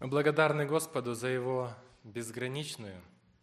Мы благодарны Господу за Его безграничную,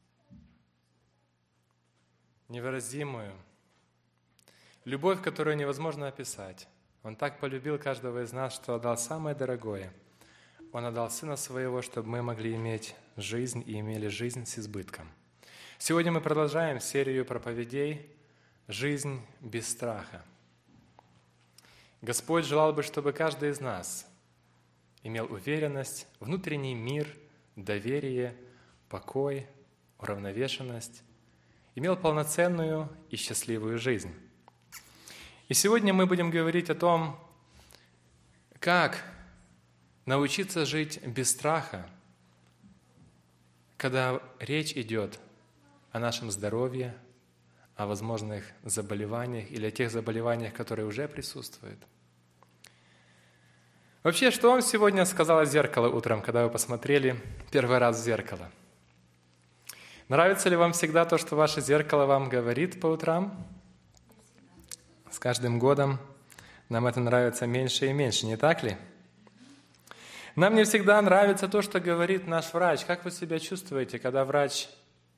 невыразимую любовь, которую невозможно описать. Он так полюбил каждого из нас, что отдал самое дорогое. Он отдал Сына Своего, чтобы мы могли иметь жизнь и имели жизнь с избытком. Сегодня мы продолжаем серию проповедей «Жизнь без страха». Господь желал бы, чтобы каждый из нас имел уверенность, внутренний мир, доверие, покой, уравновешенность, имел полноценную и счастливую жизнь. И сегодня мы будем говорить о том, как научиться жить без страха, когда речь идет о нашем здоровье, о возможных заболеваниях или о тех заболеваниях, которые уже присутствуют. Вообще, что вам сегодня сказало зеркало утром, когда вы посмотрели первый раз в зеркало? Нравится ли вам всегда то, что ваше зеркало вам говорит по утрам? С каждым годом нам это нравится меньше и меньше, не так ли? Нам не всегда нравится то, что говорит наш врач. Как вы себя чувствуете, когда врач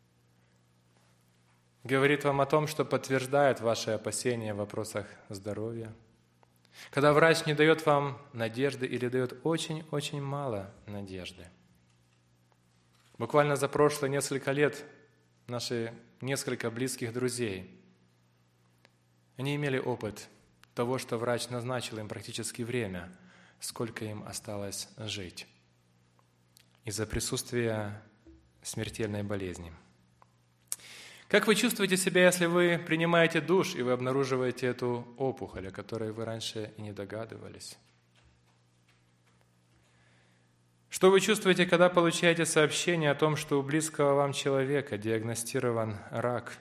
говорит вам о том, что подтверждает ваши опасения в вопросах здоровья? Когда врач не дает вам надежды или дает очень-очень мало надежды. Буквально за прошлые несколько лет наши несколько близких друзей, они имели опыт того, что врач назначил им практически время, сколько им осталось жить из-за присутствия смертельной болезни. Как вы чувствуете себя, если вы принимаете душ, и вы обнаруживаете эту опухоль, о которой вы раньше и не догадывались? Что вы чувствуете, когда получаете сообщение о том, что у близкого вам человека диагностирован рак?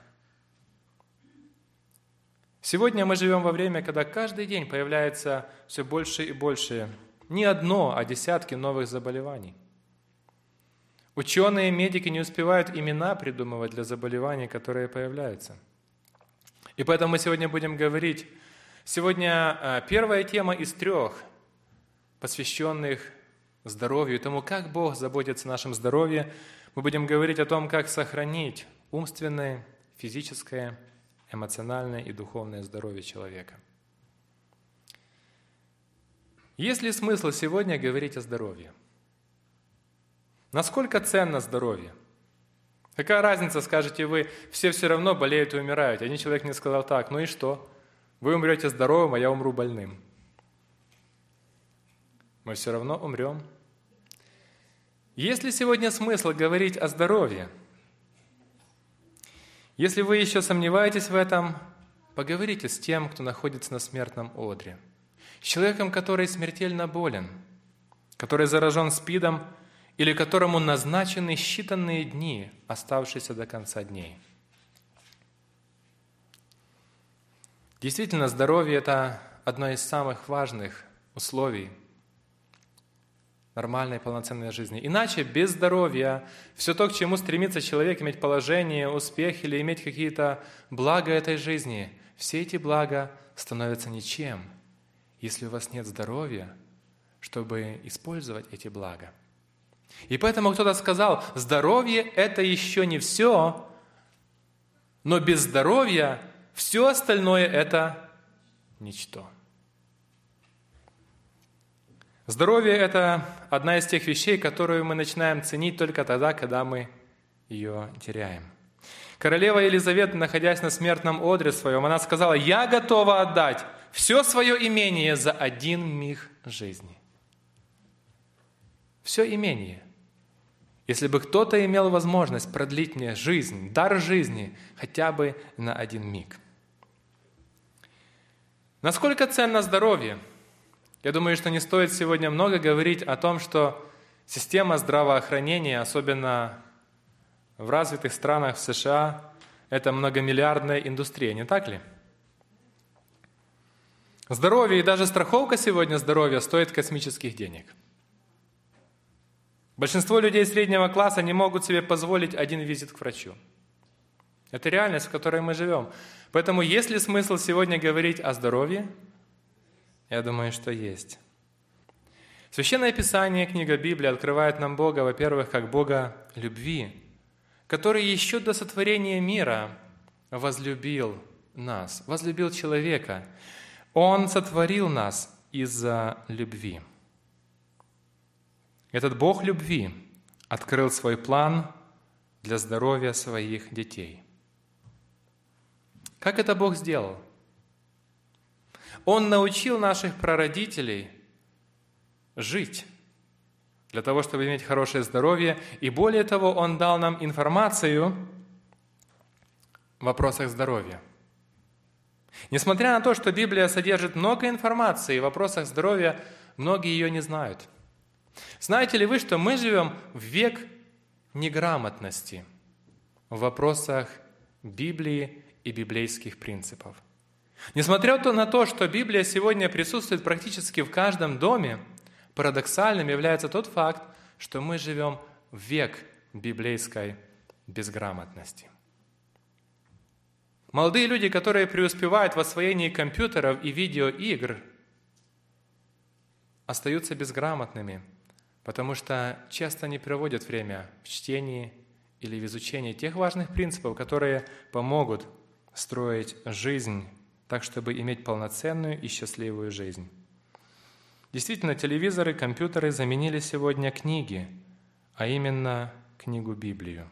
Сегодня мы живем во время, когда каждый день появляется все больше и больше, не одно, а десятки новых заболеваний. Ученые и медики не успевают имена придумывать для заболеваний, которые появляются. И поэтому мы сегодня будем говорить. Сегодня первая тема из 3, посвященных здоровью и тому, как Бог заботится о нашем здоровье. Мы будем говорить о том, как сохранить умственное, физическое, эмоциональное и духовное здоровье человека. Есть ли смысл сегодня говорить о здоровье? Насколько ценно здоровье? Какая разница, скажете вы, все равно болеют и умирают. Один человек мне сказал так: ну и что? Вы умрете здоровым, а я умру больным. Мы все равно умрем. Есть ли сегодня смысл говорить о здоровье? Если вы еще сомневаетесь в этом, поговорите с тем, кто находится на смертном одре. С человеком, который смертельно болен, который заражен СПИДом, или которому назначены считанные дни, оставшиеся до конца дней. Действительно, здоровье – это одно из самых важных условий нормальной, полноценной жизни. Иначе без здоровья все то, к чему стремится человек, иметь положение, успех или иметь какие-то блага этой жизни, все эти блага становятся ничем, если у вас нет здоровья, чтобы использовать эти блага. И поэтому кто-то сказал: здоровье – это еще не все, но без здоровья все остальное – это ничто. Здоровье – это одна из тех вещей, которую мы начинаем ценить только тогда, когда мы ее теряем. Королева Елизавета, находясь на смертном одре своем, она сказала: «Я готова отдать все свое имение за один миг жизни». Все имение. Если бы кто-то имел возможность продлить мне жизнь, дар жизни, хотя бы на один миг. Насколько ценно здоровье? Я думаю, что не стоит сегодня много говорить о том, что система здравоохранения, особенно в развитых странах, в США, это многомиллиардная индустрия, не так ли? Здоровье и даже страховка сегодня здоровья стоит космических денег. Большинство людей среднего класса не могут себе позволить один визит к врачу. Это реальность, в которой мы живем. Поэтому есть ли смысл сегодня говорить о здоровье? Я думаю, что есть. Священное Писание, книга Библии, открывает нам Бога, во-первых, как Бога любви, который еще до сотворения мира возлюбил нас, возлюбил человека. Он сотворил нас из-за любви. Этот Бог любви открыл свой план для здоровья своих детей. Как это Бог сделал? Он научил наших прародителей жить для того, чтобы иметь хорошее здоровье, и более того, Он дал нам информацию в вопросах здоровья. Несмотря на то, что Библия содержит много информации в вопросах здоровья, многие ее не знают. Знаете ли вы, что мы живем в век неграмотности в вопросах Библии и библейских принципов? Несмотря на то, что Библия сегодня присутствует практически в каждом доме, парадоксальным является тот факт, что мы живем в век библейской безграмотности. Молодые люди, которые преуспевают в освоении компьютеров и видеоигр, остаются безграмотными, потому что часто не проводят время в чтении или в изучении тех важных принципов, которые помогут строить жизнь так, чтобы иметь полноценную и счастливую жизнь. Действительно, телевизоры, компьютеры заменили сегодня книги, а именно книгу Библию.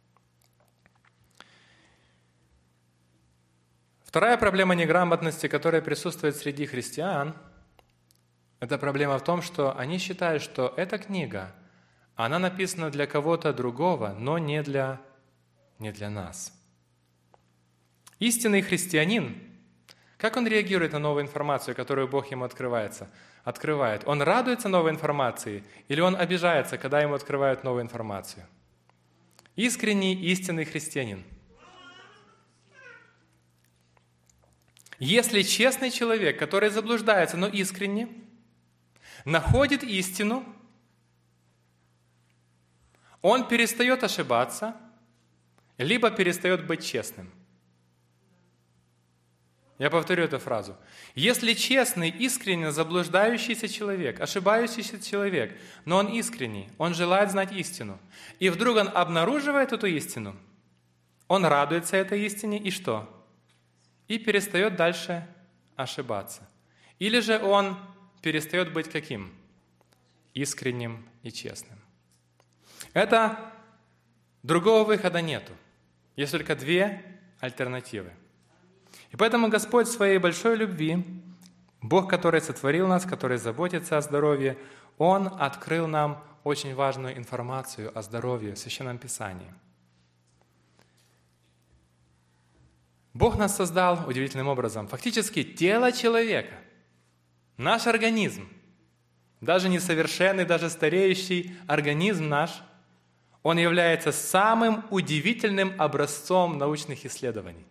Вторая проблема неграмотности, которая присутствует среди христиан, это проблема в том, что они считают, что эта книга, она написана для кого-то другого, но не для нас. Истинный христианин, как он реагирует на новую информацию, которую Бог ему открывает? Он радуется новой информации или он обижается, когда ему открывают новую информацию? Искренний, истинный христианин. Если честный человек, который заблуждается, но искренне, находит истину, он перестает ошибаться, либо перестает быть честным. Я повторю эту фразу. Если честный, искренне заблуждающийся человек, ошибающийся человек, но он искренний, он желает знать истину, и вдруг он обнаруживает эту истину, он радуется этой истине, и что? И перестает дальше ошибаться. Или же он перестает быть каким? Искренним и честным. Это другого выхода нету. Есть только две альтернативы. И поэтому Господь в своей большой любви, Бог, который сотворил нас, который заботится о здоровье, Он открыл нам очень важную информацию о здоровье в Священном Писании. Бог нас создал удивительным образом. Фактически тело человека, наш организм, даже несовершенный, даже стареющий организм наш, он является самым удивительным образцом научных исследований.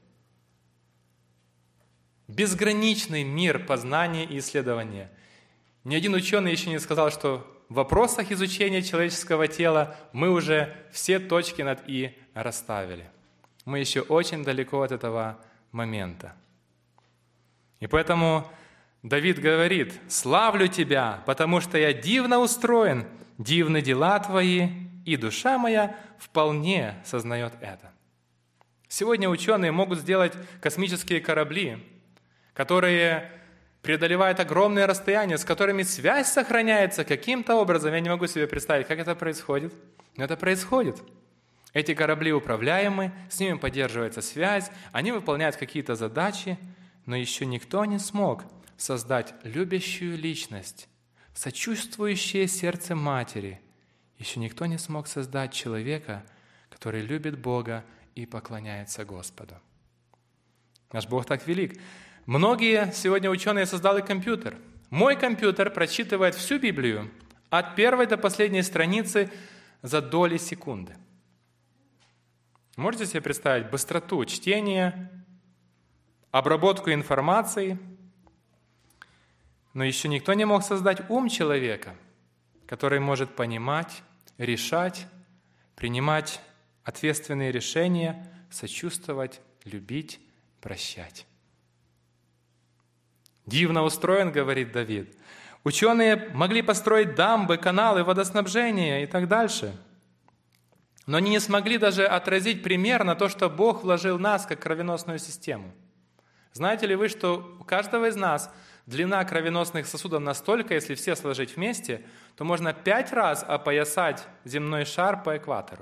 Безграничный мир познания и исследования. Ни один ученый еще не сказал, что в вопросах изучения человеческого тела мы уже все точки над «и» расставили. Мы еще очень далеко от этого момента. И поэтому Давид говорит: «Славлю Тебя, потому что я дивно устроен, дивны дела Твои, и душа моя вполне сознает это». Сегодня ученые могут сделать космические корабли, которые преодолевают огромные расстояния, с которыми связь сохраняется каким-то образом. Я не могу себе представить, как это происходит. Но это происходит. Эти корабли управляемы, с ними поддерживается связь, они выполняют какие-то задачи, но еще никто не смог создать любящую личность, сочувствующее сердце матери. Еще никто не смог создать человека, который любит Бога и поклоняется Господу. Наш Бог так велик. Многие сегодня ученые создали компьютер. Мой компьютер прочитывает всю Библию от первой до последней страницы за доли секунды. Можете себе представить быстроту чтения, обработку информации? Но еще никто не мог создать ум человека, который может понимать, решать, принимать ответственные решения, сочувствовать, любить, прощать. «Дивно устроен, — говорит Давид, — Ученые могли построить дамбы, каналы, водоснабжение и так дальше. Но они не смогли даже отразить примерно то, что Бог вложил в нас, как кровеносную систему. Знаете ли вы, что у каждого из нас длина кровеносных сосудов настолько, если все сложить вместе, то можно 5 раз опоясать земной шар по экватору.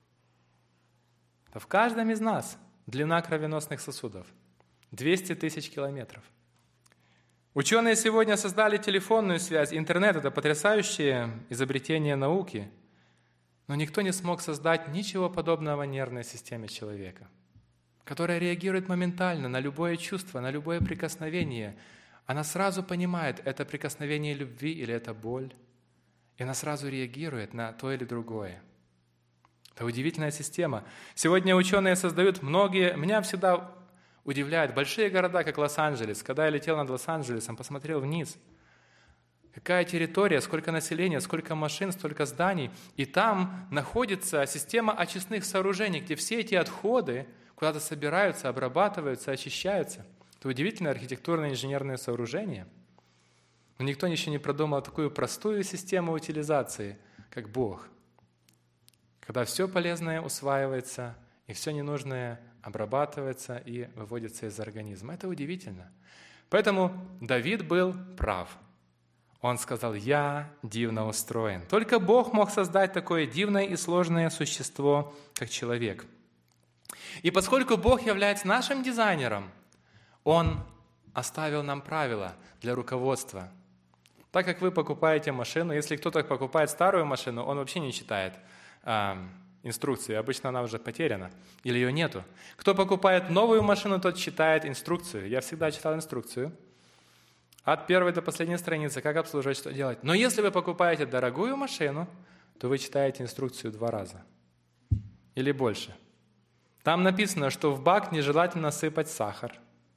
В каждом из нас длина кровеносных сосудов 200 тысяч километров. Ученые сегодня создали телефонную связь, интернет – это потрясающее изобретение науки, но никто не смог создать ничего подобного нервной системе человека, которая реагирует моментально на любое чувство, на любое прикосновение. Она сразу понимает, это прикосновение любви или это боль, и она сразу реагирует на то или другое. Это удивительная система. Сегодня ученые создают многие... Меня всегда удивляют большие города, как Лос-Анджелес. Когда я летел над Лос-Анджелесом, посмотрел вниз. Какая территория, сколько населения, сколько машин, столько зданий. И там находится система очистных сооружений, где все эти отходы куда-то собираются, обрабатываются, очищаются. Это удивительное архитектурное инженерное сооружение. Но никто еще не продумал такую простую систему утилизации, как Бог. Когда все полезное усваивается, и все ненужное обрабатывается и выводится из организма. Это удивительно. Поэтому Давид был прав. Он сказал: «Я дивно устроен». Только Бог мог создать такое дивное и сложное существо, как человек. И поскольку Бог является нашим дизайнером, Он оставил нам правила для руководства. Так как вы покупаете машину, если кто-то покупает старую машину, он вообще не читает инструкции, обычно она уже потеряна, или ее нету. Кто покупает новую машину, тот читает инструкцию. Я всегда читал инструкцию. От первой до последней страницы, как обслуживать, что делать. Но если вы покупаете дорогую машину, то вы читаете инструкцию 2 раза или больше. Там написано, что в бак нежелательно сыпать сахар,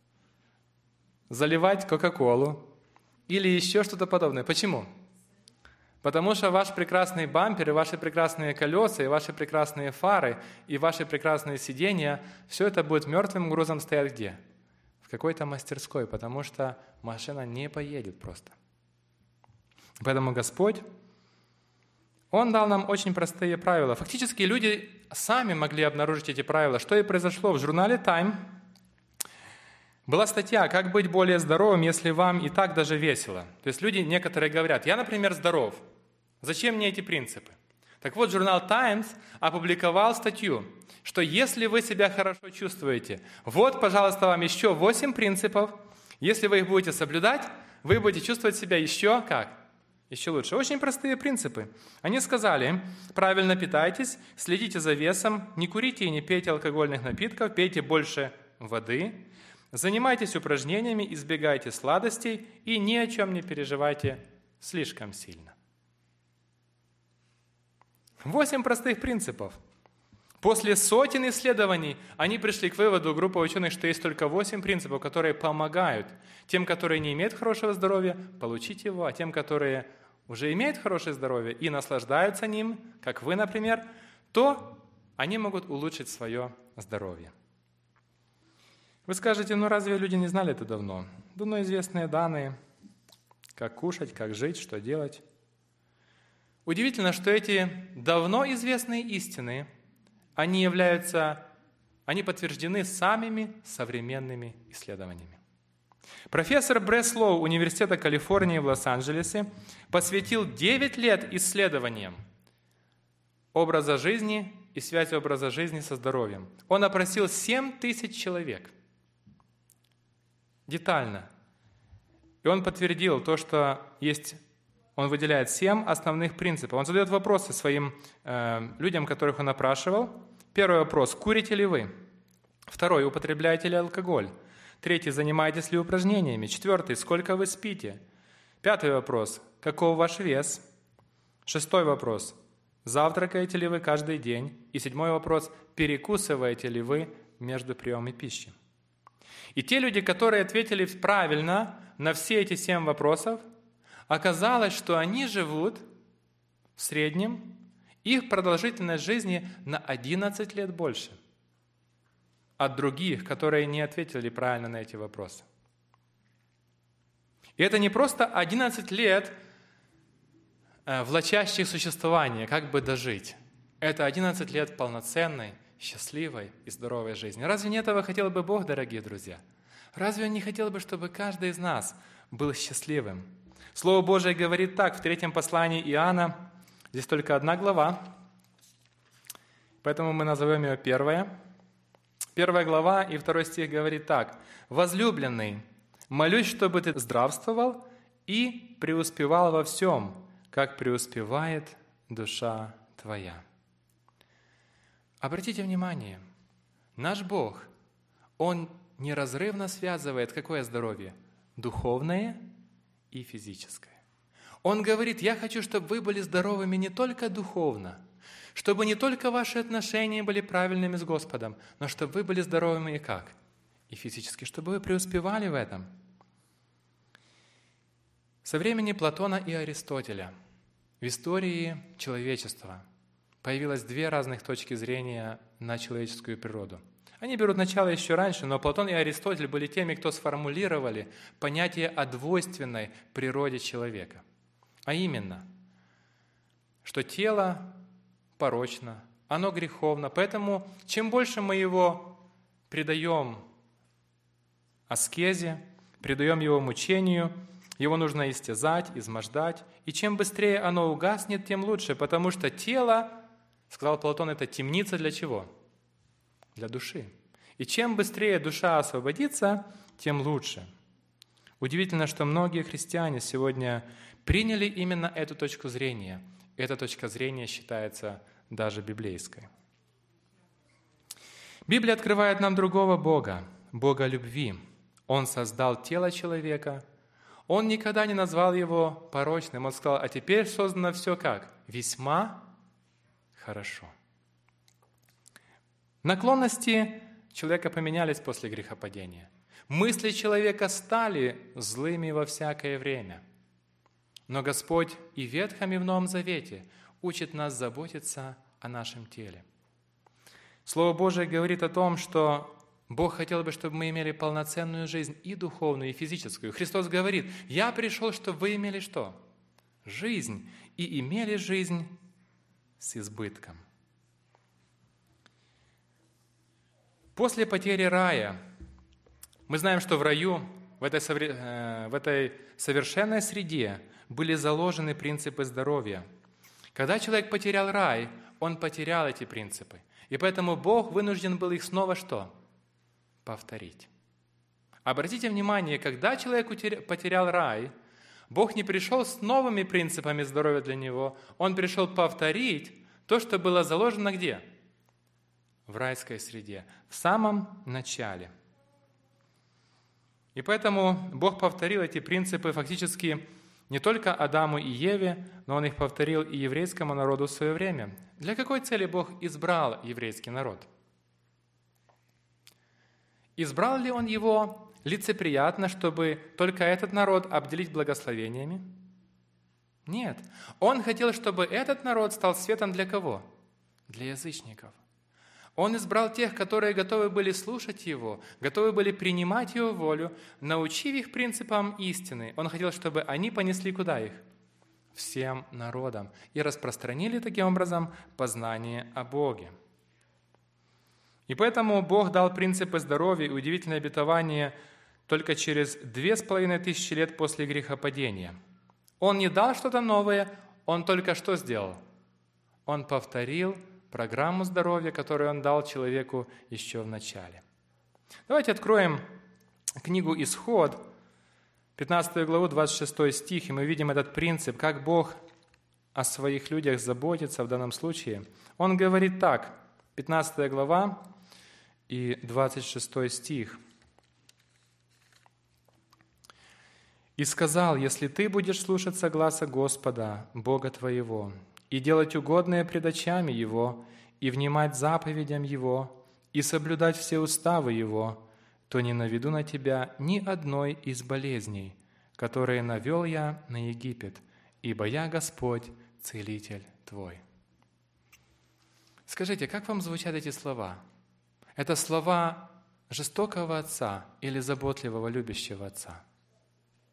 заливать кока-колу или еще что-то подобное. Почему? Потому что ваш прекрасный бампер, и ваши прекрасные колеса, и ваши прекрасные фары, и ваши прекрасные сиденья, все это будет мертвым грузом стоять где? В какой-то мастерской, потому что машина не поедет просто. Поэтому Господь, Он дал нам очень простые правила. Фактически люди сами могли обнаружить эти правила. Что и произошло в журнале Time. Была статья «Как быть более здоровым, если вам и так даже весело». То есть люди некоторые говорят: «Я, например, здоров. Зачем мне эти принципы?» Так вот, журнал Times опубликовал статью, что если вы себя хорошо чувствуете, вот, пожалуйста, вам еще 8 принципов. Если вы их будете соблюдать, вы будете чувствовать себя еще как? Еще лучше. Очень простые принципы. Они сказали: правильно питайтесь, следите за весом, не курите и не пейте алкогольных напитков, пейте больше воды, занимайтесь упражнениями, избегайте сладостей и ни о чем не переживайте слишком сильно. 8 простых принципов. После сотен исследований они пришли к выводу, группа ученых, что есть только 8 принципов, которые помогают тем, которые не имеют хорошего здоровья, получить его, а тем, которые уже имеют хорошее здоровье и наслаждаются ним, как вы, например, то они могут улучшить свое здоровье. Вы скажете: ну разве люди не знали это давно? Давно известные данные, как кушать, как жить, что делать. Удивительно, что эти давно известные истины, они подтверждены самыми современными исследованиями. Профессор Бреслоу Университета Калифорнии в Лос-Анджелесе посвятил 9 лет исследованиям образа жизни и связи образа жизни со здоровьем. Он опросил 7 тысяч человек детально. И он подтвердил то, что есть... Он выделяет 7 основных принципов. Он задает вопросы своим людям, которых он опрашивал. Первый вопрос: курите ли вы? Второй: употребляете ли алкоголь? Третий: занимаетесь ли упражнениями? Четвертый: сколько вы спите? Пятый вопрос: каков ваш вес? Шестой вопрос: завтракаете ли вы каждый день? И седьмой вопрос: перекусываете ли вы между приемами пищи? И те люди, которые ответили правильно на все эти 7 вопросов, оказалось, что они живут в среднем, их продолжительность жизни на 11 лет больше от других, которые не ответили правильно на эти вопросы. И это не просто 11 лет влачащих существования, как бы дожить. Это 11 лет полноценной, счастливой и здоровой жизни. Разве не этого хотел бы Бог, дорогие друзья? Разве Он не хотел бы, чтобы каждый из нас был счастливым? Слово Божие говорит так в 3 послании Иоанна, здесь только 1 глава, поэтому мы назовем ее 1. 1 глава и 2 стих говорит так. «Возлюбленный, молюсь, чтобы ты здравствовал и преуспевал во всем, как преуспевает душа твоя». Обратите внимание, наш Бог, Он неразрывно связывает какое здоровье? Духовное и физическое. Он говорит, я хочу, чтобы вы были здоровыми не только духовно, чтобы не только ваши отношения были правильными с Господом, но чтобы вы были здоровыми и как? И физически, чтобы вы преуспевали в этом. Со времени Платона и Аристотеля в истории человечества появилось 2 разных точки зрения на человеческую природу. Они берут начало еще раньше, но Платон и Аристотель были теми, кто сформулировали понятие о двойственной природе человека. А именно, что тело порочно, оно греховно, поэтому чем больше мы его предаем аскезе, предаем его мучению, его нужно истязать, измождать, и чем быстрее оно угаснет, тем лучше, потому что тело, сказал Платон, это темница для чего? Для души. И чем быстрее душа освободится, тем лучше. Удивительно, что многие христиане сегодня приняли именно эту точку зрения. Эта точка зрения считается даже библейской. Библия открывает нам другого Бога, Бога любви. Он создал тело человека. Он никогда не назвал его порочным. Он сказал, а теперь создано все как? Весьма хорошо. Наклонности человека поменялись после грехопадения. Мысли человека стали злыми во всякое время. Но Господь и в Ветхом, и в Новом Завете учит нас заботиться о нашем теле. Слово Божие говорит о том, что Бог хотел бы, чтобы мы имели полноценную жизнь и духовную, и физическую. Христос говорит, «Я пришел, чтобы вы имели что? Жизнь, и имели жизнь с избытком». После потери рая, мы знаем, что в раю, в этой совершенной среде были заложены принципы здоровья. Когда человек потерял рай, он потерял эти принципы. И поэтому Бог вынужден был их снова что? Повторить. Обратите внимание, когда человек потерял рай, Бог не пришел с новыми принципами здоровья для него, Он пришел повторить то, что было заложено где? В райской среде, в самом начале. И поэтому Бог повторил эти принципы фактически не только Адаму и Еве, но Он их повторил и еврейскому народу в свое время. Для какой цели Бог избрал еврейский народ? Избрал ли Он его лицеприятно, чтобы только этот народ обделить благословениями? Нет. Он хотел, чтобы этот народ стал светом для кого? Для язычников. Он избрал тех, которые готовы были слушать Его, готовы были принимать Его волю, научив их принципам истины. Он хотел, чтобы они понесли куда их? Всем народам. И распространили таким образом познание о Боге. И поэтому Бог дал принципы здоровья и удивительное обетование только через 2500 лет после грехопадения. Он не дал что-то новое, Он только что сделал? Он повторил программу здоровья, которую Он дал человеку еще в начале. Давайте откроем книгу «Исход», 15 главу, 26 стих, и мы видим этот принцип, как Бог о своих людях заботится в данном случае. Он говорит так, 15 глава и 26 стих. «И сказал, если ты будешь слушаться гласа Господа, Бога твоего, и делать угодное пред очами Его, и внимать заповедям Его, и соблюдать все уставы Его, то не наведу на тебя ни одной из болезней, которые навел я на Египет, ибо я Господь, Целитель твой». Скажите, как вам звучат эти слова? Это слова жестокого отца или заботливого, любящего отца?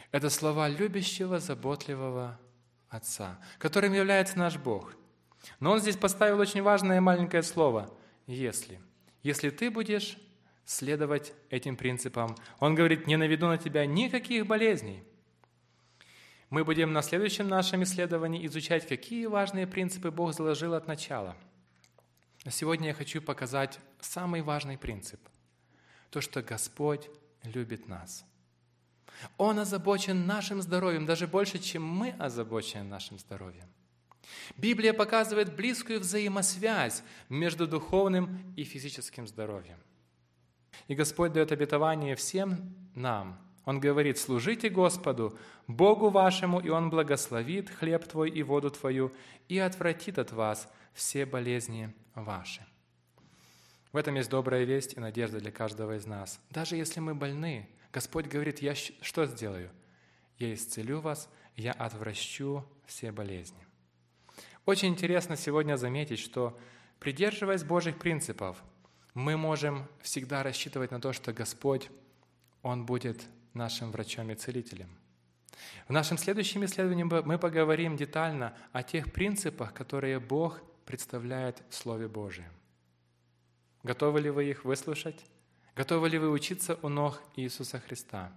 Это слова любящего, заботливого Отца, которым является наш Бог. Но Он здесь поставил очень важное маленькое слово «если». Если ты будешь следовать этим принципам, Он говорит, не наведу на тебя никаких болезней. Мы будем на следующем нашем исследовании изучать, какие важные принципы Бог заложил от начала. А сегодня я хочу показать самый важный принцип. То, что Господь любит нас. Он озабочен нашим здоровьем, даже больше, чем мы озабочены нашим здоровьем. Библия показывает близкую взаимосвязь между духовным и физическим здоровьем. И Господь дает обетование всем нам. Он говорит, служите Господу, Богу вашему, и Он благословит хлеб твой и воду твою, и отвратит от вас все болезни ваши. В этом есть добрая весть и надежда для каждого из нас. Даже если мы больны, Господь говорит, я что сделаю? Я исцелю вас, я отвращу все болезни. Очень интересно сегодня заметить, что, придерживаясь Божьих принципов, мы можем всегда рассчитывать на то, что Господь, Он будет нашим врачом и целителем. В нашем следующем исследовании мы поговорим детально о тех принципах, которые Бог представляет в Слове Божьем. Готовы ли вы их выслушать? Готовы ли вы учиться у ног Иисуса Христа?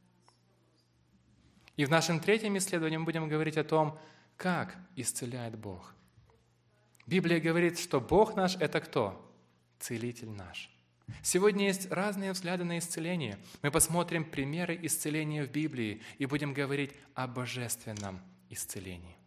И в нашем третьем исследовании мы будем говорить о том, как исцеляет Бог. Библия говорит, что Бог наш – это кто? Целитель наш. Сегодня есть разные взгляды на исцеление. Мы посмотрим примеры исцеления в Библии и будем говорить о божественном исцелении.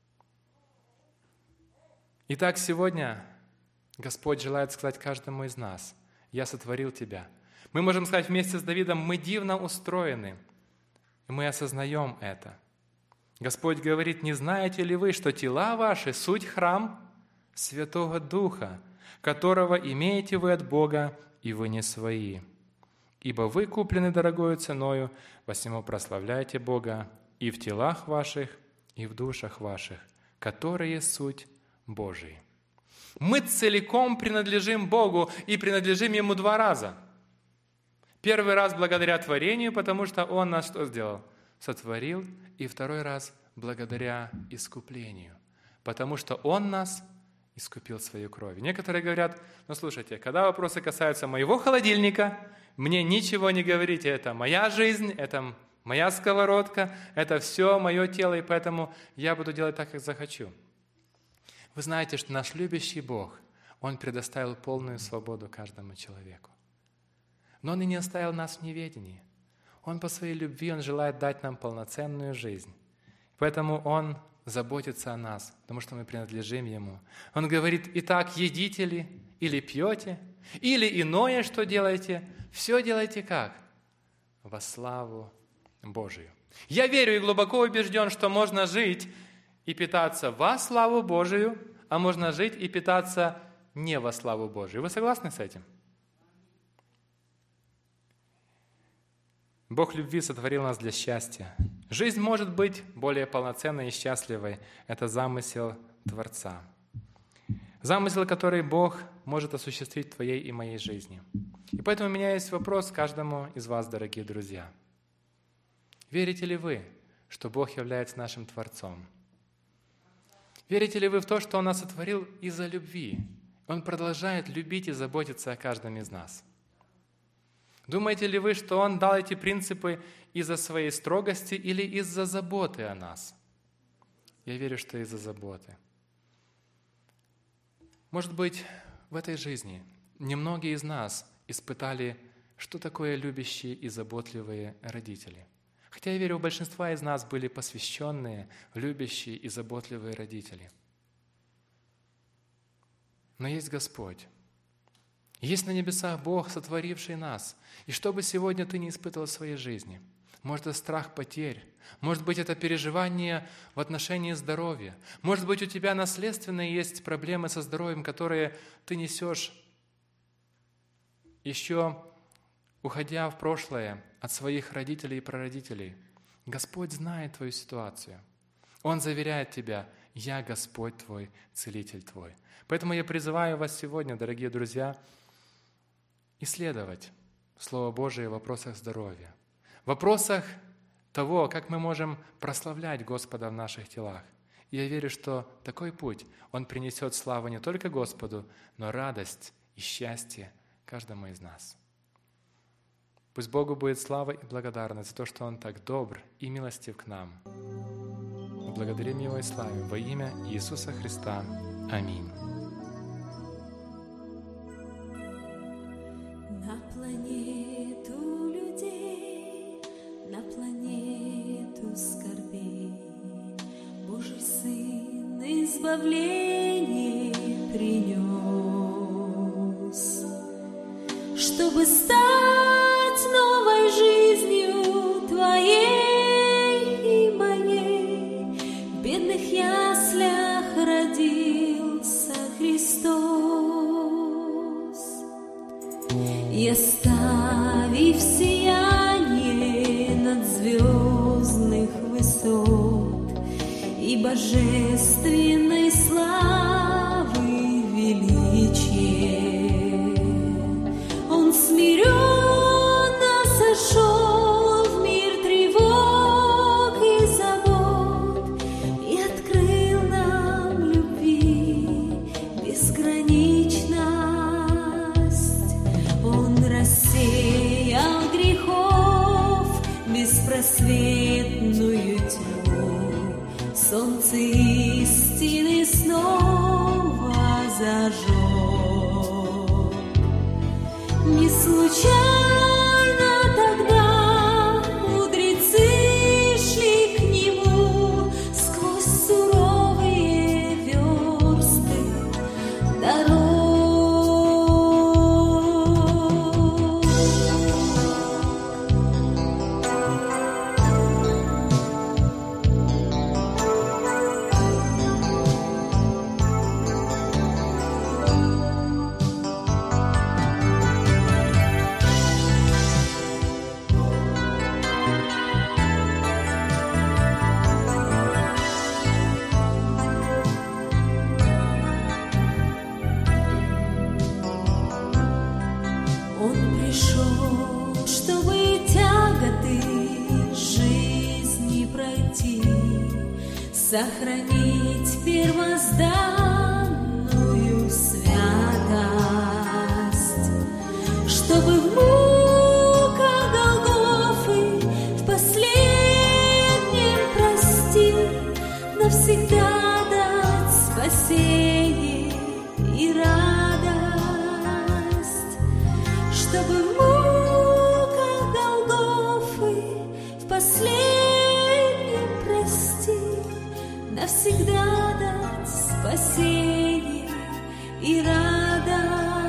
Итак, сегодня Господь желает сказать каждому из нас, «Я сотворил тебя». Мы можем сказать вместе с Давидом, мы дивно устроены, и мы осознаем это. Господь говорит, не знаете ли вы, что тела ваши – суть храм Святого Духа, которого имеете вы от Бога, и вы не свои. Ибо вы куплены дорогою ценою, посему прославляйте Бога и в телах ваших, и в душах ваших, которые суть Божии. Мы целиком принадлежим Богу и принадлежим Ему 2 раза. Первый раз благодаря творению, потому что Он нас что сделал? Сотворил. И второй раз благодаря искуплению, потому что Он нас искупил своей кровью. Некоторые говорят, слушайте, когда вопросы касаются моего холодильника, мне ничего не говорите, это моя жизнь, это моя сковородка, это все мое тело, и поэтому я буду делать так, как захочу. Вы знаете, что наш любящий Бог, Он предоставил полную свободу каждому человеку. Но Он и не оставил нас в неведении. Он по своей любви, Он желает дать нам полноценную жизнь. Поэтому Он заботится о нас, потому что мы принадлежим Ему. Он говорит, итак, едите ли или пьете, или иное, что делаете, все делайте как? Во славу Божию. Я верю и глубоко убежден, что можно жить и питаться во славу Божию, а можно жить и питаться не во славу Божию. Вы согласны с этим? Бог любви сотворил нас для счастья. Жизнь может быть более полноценной и счастливой. Это замысел Творца. Замысел, который Бог может осуществить в твоей и моей жизни. И поэтому у меня есть вопрос к каждому из вас, дорогие друзья. Верите ли вы, что Бог является нашим Творцом? Верите ли вы в то, что Он нас сотворил из-за любви? Он продолжает любить и заботиться о каждом из нас. Думаете ли вы, что Он дал эти принципы из-за своей строгости или из-за заботы о нас? Я верю, что из-за заботы. Может быть, в этой жизни немногие из нас испытали, что такое любящие и заботливые родители. Хотя я верю, у большинства из нас были посвященные, любящие и заботливые родители. Но есть Господь. Есть на небесах Бог, сотворивший нас. И что бы сегодня ты не испытывал в своей жизни, может, это страх потерь, может быть, это переживание в отношении здоровья, может быть, у тебя наследственно есть проблемы со здоровьем, которые ты несешь еще уходя в прошлое от своих родителей и прародителей. Господь знает твою ситуацию. Он заверяет тебя: «Я Господь твой, Целитель твой». Поэтому я призываю вас сегодня, дорогие друзья, исследовать Слово Божие в вопросах здоровья, в вопросах того, как мы можем прославлять Господа в наших телах. И я верю, что такой путь, он принесет славу не только Господу, но радость и счастье каждому из нас. Пусть Богу будет слава и благодарность за то, что Он так добр и милостив к нам. Мы благодарим Его и славим во имя Иисуса Христа. Аминь. На планету людей, на планету скорбей Божий Сын избавление принес, чтобы стать новой жизнью твоей и моей. В бедных яслях родился Христос, и оставив сияние над звездных высот и божественной славы величие, Он смиренно сошел в мир тревог и забот и открыл нам любви безграничность. Он рассеял грехов беспросветную тьму, солнце истины снова зажег. Не случайно тогда мудрецы шли к Нему сквозь суровые версты дорог. Он пришел, чтобы тяготы жизни пройти, сохранить первозданную святость, чтобы в муках Голгофы в последнем простить, навсегда дать спасение и радость, чтобы в муках Голгофы в последнем простить, навсегда дать спасение и радость.